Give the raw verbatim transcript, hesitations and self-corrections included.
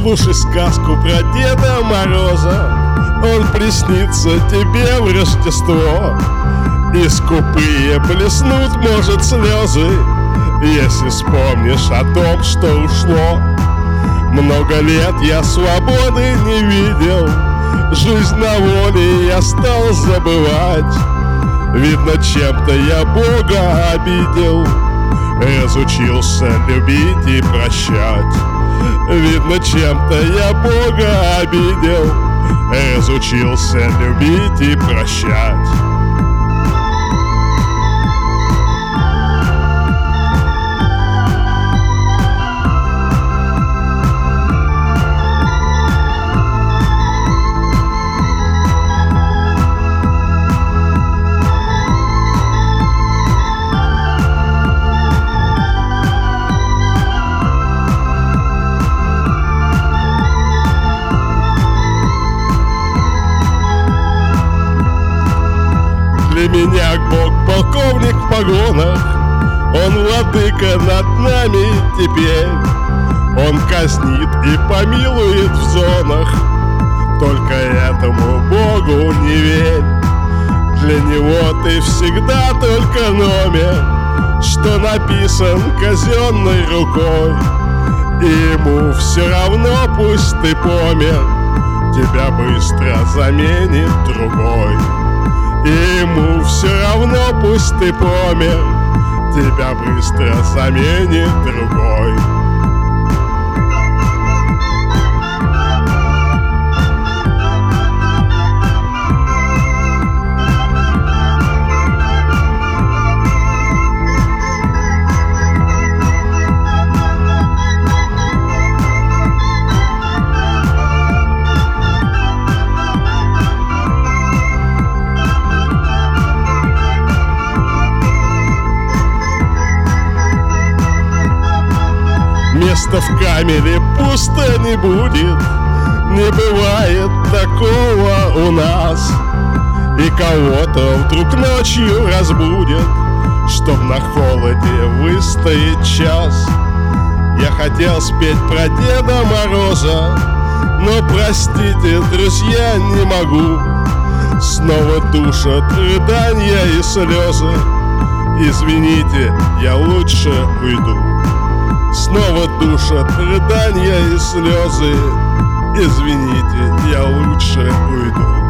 Слушай сказку про Деда Мороза, он приснится тебе в Рождество. И скупые блеснут, может, слезы, если вспомнишь о том, что ушло. Много лет я свободы не видел, жизнь на воле я стал забывать. Видно, чем-то я Бога обидел, разучился любить и прощать. Видно, чем-то я Бога обидел, разучился любить и прощать. Для меня Бог полковник в погонах, он владыка над нами теперь. Он казнит и помилует в зонах, только этому Богу не верь. Для него ты всегда только номер, что написан казенной рукой. И ему все равно, пусть ты помер, тебя быстро заменит другой. И ему все равно, пусть ты помер, тебя быстро заменит другой. Места в камере пусто не будет, не бывает такого у нас. И кого-то вдруг ночью разбудят, чтоб на холоде выстоять час. Я хотел спеть про Деда Мороза, но, простите, друзья, не могу. Снова душат рыдания и слезы, извините, я лучше уйду. Снова душат рыдания и слезы, извините, я лучше уйду.